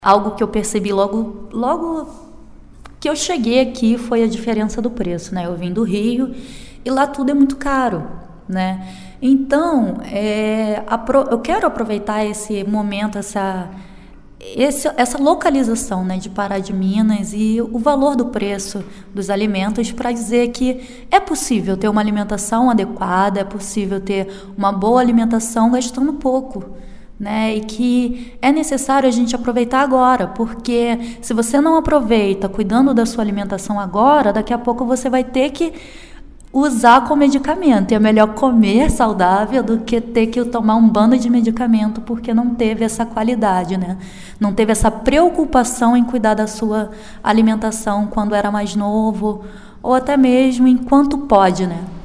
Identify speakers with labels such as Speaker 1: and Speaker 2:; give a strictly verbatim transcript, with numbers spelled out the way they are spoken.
Speaker 1: Algo que eu percebi logo, logo que eu cheguei aqui foi a diferença do preço, né? Eu vim do Rio e lá tudo é muito caro, né? Então, é, eu quero aproveitar esse momento, essa, esse, essa localização, né, de Pará de Minas e o valor do preço dos alimentos para dizer que é possível ter uma alimentação adequada, é possível ter uma boa alimentação gastando pouco. Né, e que é necessário a gente aproveitar agora, porque se você não aproveita cuidando da sua alimentação agora, daqui a pouco você vai ter que usar com medicamento. E é melhor comer saudável do que ter que tomar um bando de medicamento porque não teve essa qualidade, né? Não teve essa preocupação em cuidar da sua alimentação quando era mais novo, ou até mesmo enquanto pode, né?